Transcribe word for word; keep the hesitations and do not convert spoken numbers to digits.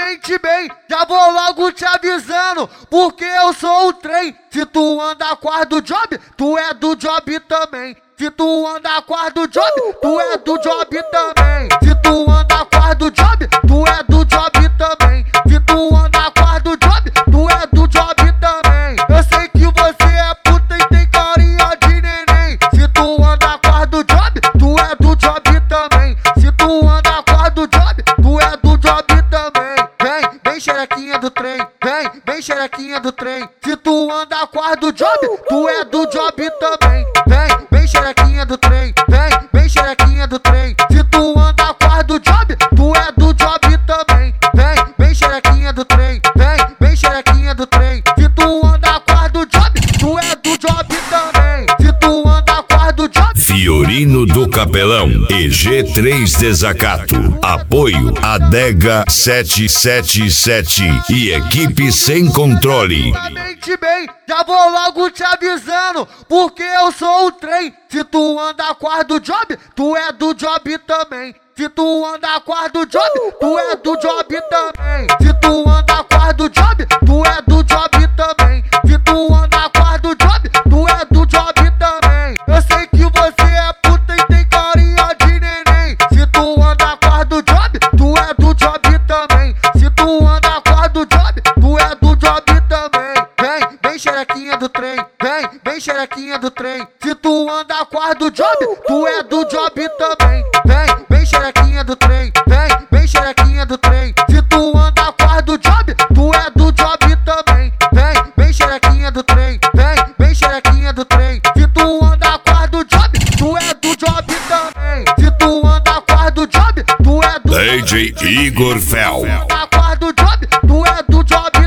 mente bem, já vou logo te avisando, porque eu sou o trem. Se tu anda com as do job, tu é do job também. Se tu anda com as do job, tu é do job também. Se tu anda com as do job, tu é do job também. Se tu anda com as do job, tu é do job também. Eu sei que você é puta e tem carinha de neném. Se tu anda com as do job, tu é do job também. Se tu anda com as do job, tu é do job também. Vem, vem xerequinha do trem, vem, vem xerequinha do trem. Se tu anda com as do job, tu é do job também. Vem, vem xerequinha do trem, vem, vem xerequinha do trem. Se tu anda com as do job, tu é do job também. Vem, vem xerequinha do trem, vem, vem xerequinha do trem. Se tu anda com as do job, tu é do job também. Se tu anda com as do job. Fiorino do Capelão e G três Desacato. Apoio Adega sete sete sete e equipe Sem Controle. Mente bem, já vou logo te avisando, porque eu sou o trem. Se tu anda com as do job, tu é do job também. Se tu anda com as do job, tu é do job também. Se tu anda com as do job, tu é do job também. Se tu anda com as do job, tu é do job também. Eu sei que você é puta e tem carinha de neném. Se tu anda com as do job, tu é do job também. Se tu anda com as do job, tu é do job também. Vem, vem xerequinha do trem, vem, vem xerequinha do trem. Se tu anda com as do job, tu é do job também. Vem, vem xerequinha do trem, vem, vem xerequinha do trem. Se tu anda com as do job, tu é do job também. Vem, vem xerequinha do trem, vem, vem xerequinha do trem. Se tu anda com as do job, tu é do job também. Se tu anda com as do job, tu é do D J Igor Fel. anda com as do job, tu é do job